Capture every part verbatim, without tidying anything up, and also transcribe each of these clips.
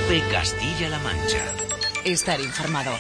COPE Castilla-La Mancha. Estar informado.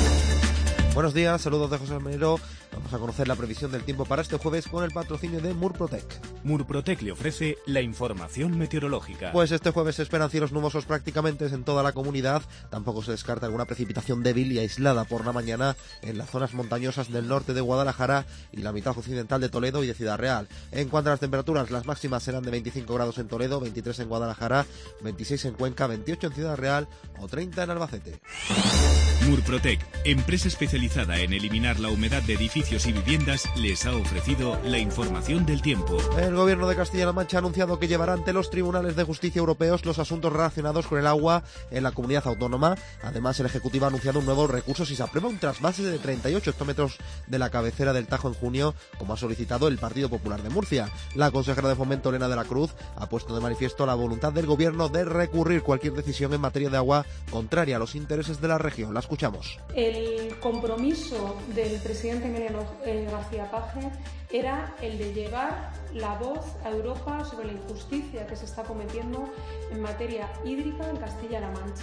Buenos días, saludos de José Almenero. Vamos a conocer la previsión del tiempo para este jueves con el patrocinio de Murprotec. Murprotec le ofrece la información meteorológica. Pues este jueves se esperan cielos nubosos prácticamente en toda la comunidad. Tampoco se descarta alguna precipitación débil y aislada por la mañana en las zonas montañosas del norte de Guadalajara y la mitad occidental de Toledo y de Ciudad Real. En cuanto a las temperaturas, las máximas serán de veinticinco grados en Toledo, veintitrés en Guadalajara, veintiséis en Cuenca, veintiocho en Ciudad Real o treinta en Albacete. Murprotec, empresa especializada en eliminar la humedad de edificios y viviendas, les ha ofrecido la información del tiempo. El gobierno de Castilla-La Mancha ha anunciado que llevará ante los tribunales de justicia europeos los asuntos relacionados con el agua en la comunidad autónoma. Además, el Ejecutivo ha anunciado un nuevo recurso si se aprueba un trasvase de treinta y ocho hectómetros de la cabecera del Tajo en junio, como ha solicitado el Partido Popular de Murcia. La consejera de Fomento, Elena de la Cruz, ha puesto de manifiesto la voluntad del gobierno de recurrir cualquier decisión en materia de agua contraria a los intereses de la región. La escuchamos. El compromiso del presidente Emiliano García Paje era el de llevar la voz a Europa sobre la injusticia que se está cometiendo en materia hídrica en Castilla-La Mancha.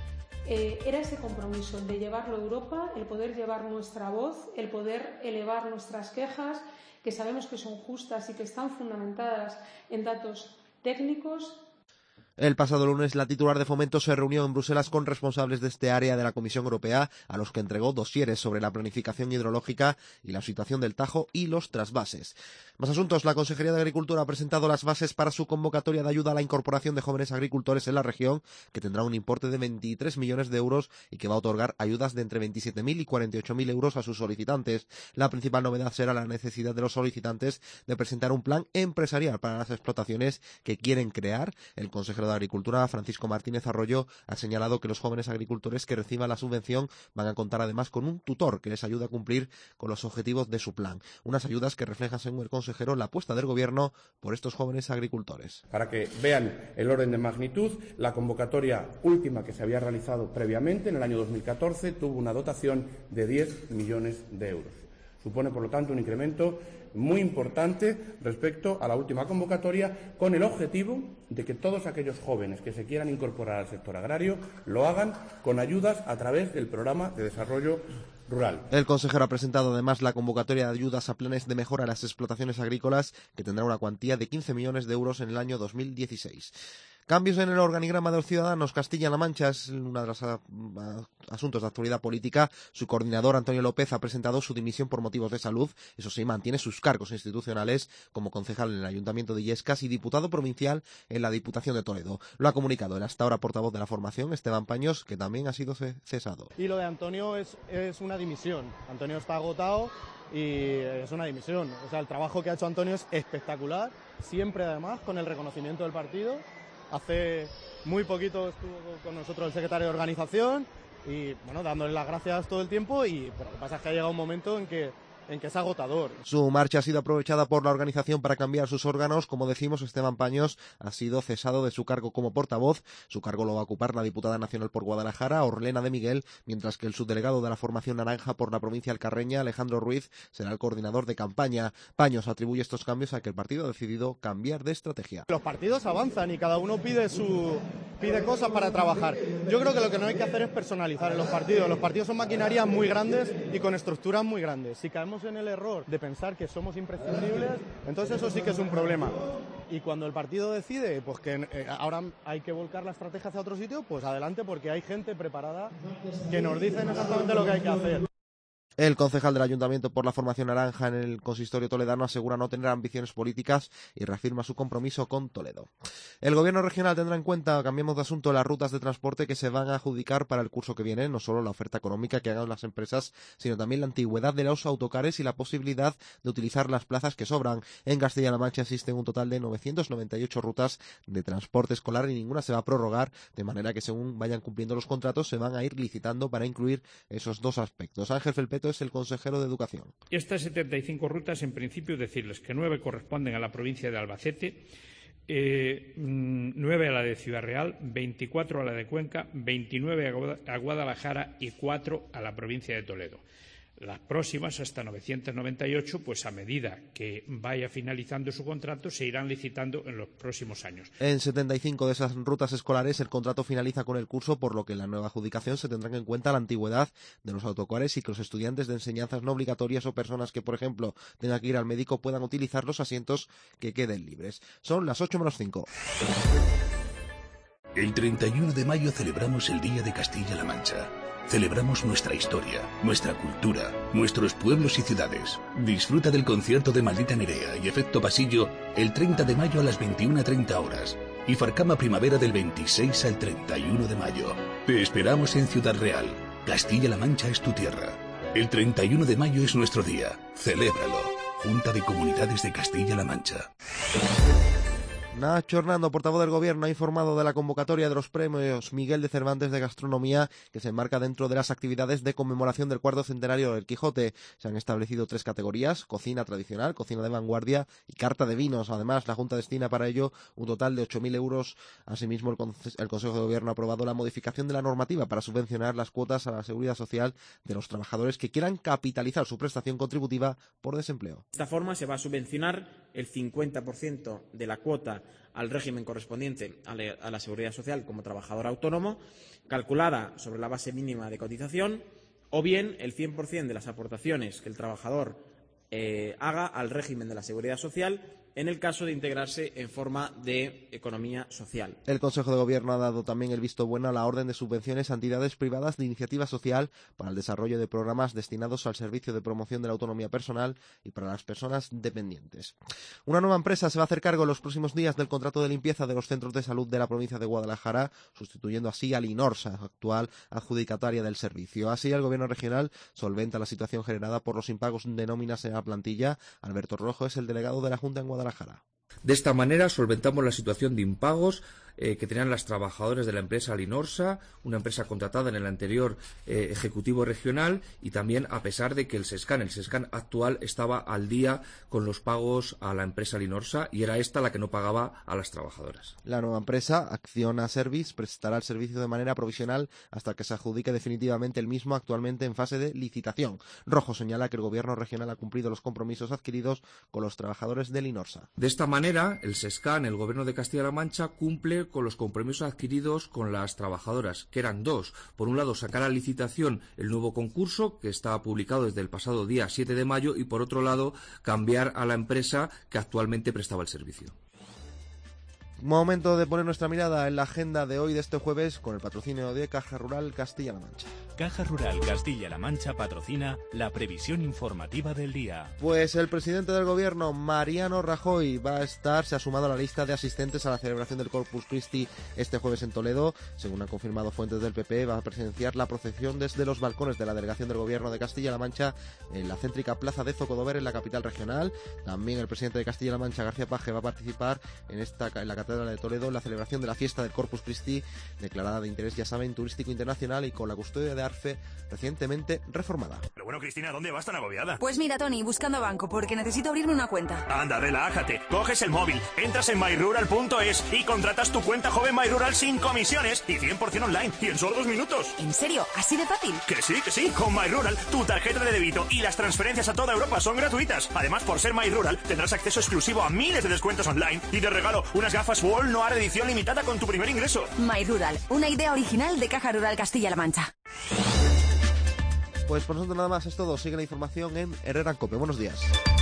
Eh, era ese compromiso, el de llevarlo a Europa, el poder llevar nuestra voz, el poder elevar nuestras quejas, que sabemos que son justas y que están fundamentadas en datos técnicos. El pasado lunes, la titular de Fomento se reunió en Bruselas con responsables de este área de la Comisión Europea, a los que entregó dosieres sobre la planificación hidrológica y la situación del Tajo y los trasvases. Más asuntos. La Consejería de Agricultura ha presentado las bases para su convocatoria de ayuda a la incorporación de jóvenes agricultores en la región, que tendrá un importe de veintitrés millones de euros y que va a otorgar ayudas de entre veintisiete mil y cuarenta y ocho mil euros a sus solicitantes. La principal novedad será la necesidad de los solicitantes de presentar un plan empresarial para las explotaciones que quieren crear. El consejero de Agricultura, Francisco Martínez Arroyo, ha señalado que los jóvenes agricultores que reciban la subvención van a contar además con un tutor que les ayude a cumplir con los objetivos de su plan. Unas ayudas que reflejan, según el consejero, la apuesta del gobierno por estos jóvenes agricultores. Para que vean el orden de magnitud, la convocatoria última que se había realizado previamente, en el año dos mil catorce, tuvo una dotación de diez millones de euros. Supone, por lo tanto, un incremento muy importante respecto a la última convocatoria, con el objetivo de que todos aquellos jóvenes que se quieran incorporar al sector agrario lo hagan con ayudas a través del Programa de Desarrollo Rural. El consejero ha presentado además la convocatoria de ayudas a planes de mejora a las explotaciones agrícolas, que tendrá una cuantía de quince millones de euros en el año dos mil dieciséis. Cambios en el organigrama de los ciudadanos. Castilla-La Mancha es uno de los a, a, asuntos de actualidad política. Su coordinador, Antonio López, ha presentado su dimisión por motivos de salud. Eso sí, mantiene sus cargos institucionales como concejal en el Ayuntamiento de Illescas y diputado provincial en la Diputación de Toledo. Lo ha comunicado el hasta ahora portavoz de la formación, Esteban Paños, que también ha sido cesado. Y lo de Antonio es, es una dimisión. Antonio está agotado y es una dimisión. O sea, el trabajo que ha hecho Antonio es espectacular, siempre además con el reconocimiento del partido. Hace muy poquito estuvo con nosotros el secretario de organización y, bueno, dándole las gracias todo el tiempo, y pero lo que pasa es que ha llegado un momento en que en que es agotador. Su marcha ha sido aprovechada por la organización para cambiar sus órganos. Como decimos, Esteban Paños ha sido cesado de su cargo como portavoz. Su cargo lo va a ocupar la diputada nacional por Guadalajara, Orlena de Miguel, mientras que el subdelegado de la formación naranja por la provincia alcarreña, Alejandro Ruiz, será el coordinador de campaña. Paños atribuye estos cambios a que el partido ha decidido cambiar de estrategia. Los partidos avanzan y cada uno pide su pide cosas para trabajar. Yo creo que lo que no hay que hacer es personalizar en los partidos. Los partidos son maquinarias muy grandes y con estructuras muy grandes. Si caemos en el error de pensar que somos imprescindibles, entonces eso sí que es un problema. Y cuando el partido decide pues que eh, ahora hay que volcar la estrategia hacia otro sitio, pues adelante, porque hay gente preparada que nos dicen exactamente lo que hay que hacer. El concejal del Ayuntamiento por la formación naranja en el consistorio toledano asegura no tener ambiciones políticas y reafirma su compromiso con Toledo. El gobierno regional tendrá en cuenta, cambiemos de asunto, las rutas de transporte que se van a adjudicar para el curso que viene, no solo la oferta económica que hagan las empresas, sino también la antigüedad de los autocares y la posibilidad de utilizar las plazas que sobran. En Castilla-La Mancha existen un total de novecientas noventa y ocho rutas de transporte escolar y ninguna se va a prorrogar, de manera que según vayan cumpliendo los contratos se van a ir licitando para incluir esos dos aspectos. Ángel Felpeto es el consejero de Educación. Estas setenta y cinco rutas, en principio, decirles que nueve corresponden a la provincia de Albacete, eh, nueve a la de Ciudad Real, veinticuatro a la de Cuenca, veintinueve a Guadalajara y cuatro a la provincia de Toledo. Las próximas, hasta novecientas noventa y ocho, pues a medida que vaya finalizando su contrato, se irán licitando en los próximos años. En setenta y cinco de esas rutas escolares el contrato finaliza con el curso, por lo que en la nueva adjudicación se tendrán en cuenta la antigüedad de los autocares y que los estudiantes de enseñanzas no obligatorias o personas que, por ejemplo, tengan que ir al médico puedan utilizar los asientos que queden libres. Son las ocho menos cinco. El treinta y uno de mayo celebramos el Día de Castilla-La Mancha. Celebramos nuestra historia, nuestra cultura, nuestros pueblos y ciudades. Disfruta del concierto de Maldita Nerea y Efecto Pasillo el treinta de mayo a las veintiuna treinta horas y Farcama Primavera del veintiséis al treinta y uno de mayo. Te esperamos en Ciudad Real. Castilla-La Mancha es tu tierra. El treinta y uno de mayo es nuestro día. Celébralo. Junta de Comunidades de Castilla-La Mancha. Nacho Hernando, portavoz del Gobierno, ha informado de la convocatoria de los premios Miguel de Cervantes de Gastronomía, que se enmarca dentro de las actividades de conmemoración del cuarto centenario del Quijote. Se han establecido tres categorías: cocina tradicional, cocina de vanguardia y carta de vinos. Además, la Junta destina para ello un total de ocho mil euros. Asimismo, el, Conce- el Consejo de Gobierno ha aprobado la modificación de la normativa para subvencionar las cuotas a la seguridad social de los trabajadores que quieran capitalizar su prestación contributiva por desempleo. De esta forma se va a subvencionar el cincuenta por ciento de la cuota al régimen correspondiente a la Seguridad Social como trabajador autónomo, calculada sobre la base mínima de cotización, o bien el cien por ciento de las aportaciones que el trabajador eh, haga al régimen de la Seguridad Social en el caso de integrarse en forma de economía social. El Consejo de Gobierno ha dado también el visto bueno a la orden de subvenciones a entidades privadas de iniciativa social para el desarrollo de programas destinados al servicio de promoción de la autonomía personal y para las personas dependientes. Una nueva empresa se va a hacer cargo en los próximos días del contrato de limpieza de los centros de salud de la provincia de Guadalajara, sustituyendo así a Linorsa, actual adjudicataria del servicio. Así, el Gobierno regional solventa la situación generada por los impagos de nóminas en la plantilla. Alberto Rojo es el delegado de la Junta en Guadalajara. De esta manera solventamos la situación de impagos eh, que tenían las trabajadoras de la empresa Linorsa, una empresa contratada en el anterior eh, Ejecutivo Regional, y también a pesar de que el SESCAN, el SESCAN actual, estaba al día con los pagos a la empresa Linorsa y era esta la que no pagaba a las trabajadoras. La nueva empresa, Acciona Service, prestará el servicio de manera provisional hasta que se adjudique definitivamente el mismo, actualmente en fase de licitación. Rojo señala que el Gobierno regional ha cumplido los compromisos adquiridos con los trabajadores de Linorsa. De esta manera, el SESCAN, el Gobierno de Castilla-La Mancha, cumple con los compromisos adquiridos con las trabajadoras, que eran dos. Por un lado, sacar a licitación el nuevo concurso, que está publicado desde el pasado día siete de mayo, y por otro lado, cambiar a la empresa que actualmente prestaba el servicio. Momento de poner nuestra mirada en la agenda de hoy, de este jueves, con el patrocinio de Caja Rural Castilla-La Mancha. Caja Rural Castilla-La Mancha patrocina la previsión informativa del día. Pues el presidente del Gobierno, Mariano Rajoy, va a estar, se ha sumado a la lista de asistentes a la celebración del Corpus Christi este jueves en Toledo. Según han confirmado fuentes del P P, va a presenciar la procesión desde los balcones de la delegación del Gobierno de Castilla-La Mancha en la céntrica plaza de Zocodover, en la capital regional. También el presidente de Castilla-La Mancha, García Paje, va a participar en esta en la Catedral de Toledo en la celebración de la fiesta del Corpus Christi, declarada de interés, ya saben, turístico internacional y con la custodia de Arfe recientemente reformada. Pero bueno, Cristina, ¿dónde vas tan agobiada? Pues mira, Tony, buscando banco porque necesito abrirme una cuenta. Anda, relájate. Coges el móvil, entras en my rural punto es y contratas tu cuenta joven MyRural sin comisiones y cien por ciento online y en solo dos minutos. ¿En serio? ¿Así de fácil? Que sí, que sí. Con MyRural, tu tarjeta de débito y las transferencias a toda Europa son gratuitas. Además, por ser MyRural, tendrás acceso exclusivo a miles de descuentos online y de regalo unas gafas Wall Noir edición limitada con tu primer ingreso. MyRural, una idea original de Caja Rural Castilla-La Mancha. Pues por nosotros nada más es todo. Sigue la información en Herrera en Cope. Buenos días.